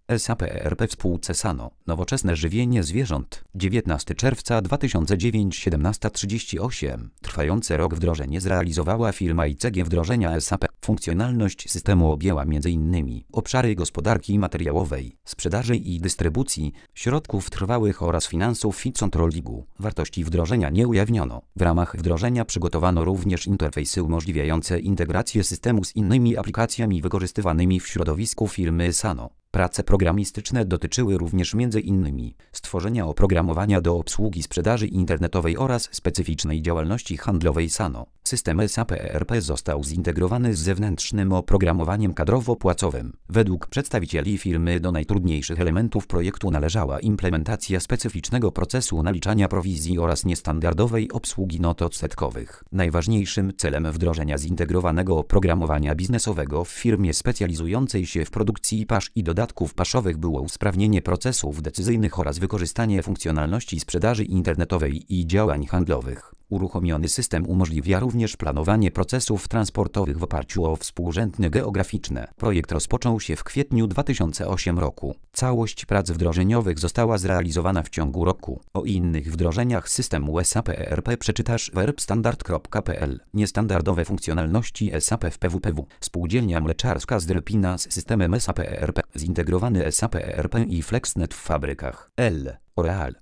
SAP ERP w spółce Sano. Nowoczesne żywienie zwierząt. 19 czerwca 2009 17:38. Trwający rok wdrożenie zrealizowała firma ICG wdrożenia SAP. Funkcjonalność systemu objęła m.in. obszary gospodarki materiałowej, sprzedaży i dystrybucji, środków trwałych oraz finansów i controllingu. Wartości wdrożenia nie ujawniono. W ramach wdrożenia przygotowano również interfejsy umożliwiające integrację systemu z innymi aplikacjami wykorzystywanymi w środowisku firmy Sano. Prace programistyczne dotyczyły również m.in. stworzenia oprogramowania do obsługi sprzedaży internetowej oraz specyficznej działalności handlowej Sano. System SAP ERP został zintegrowany z zewnętrznym oprogramowaniem kadrowo-płacowym. Według przedstawicieli firmy do najtrudniejszych elementów projektu należała implementacja specyficznego procesu naliczania prowizji oraz niestandardowej obsługi not odsetkowych. Najważniejszym celem wdrożenia zintegrowanego oprogramowania biznesowego w firmie specjalizującej się w produkcji pasz i dodatków paszowych było usprawnienie procesów decyzyjnych oraz wykorzystanie funkcjonalności sprzedaży internetowej i działań handlowych. Uruchomiony system umożliwia również planowanie procesów transportowych w oparciu o współrzędne geograficzne. Projekt rozpoczął się w kwietniu 2008 roku. Całość prac wdrożeniowych została zrealizowana w ciągu roku. O innych wdrożeniach systemu SAP ERP przeczytasz w erbstandard.pl. Niestandardowe funkcjonalności SAP w PWPW. Spółdzielnia Mleczarska z Drpina z systemem SAP ERP. Zintegrowany SAP ERP i FlexNet w fabrykach. L'Oréal.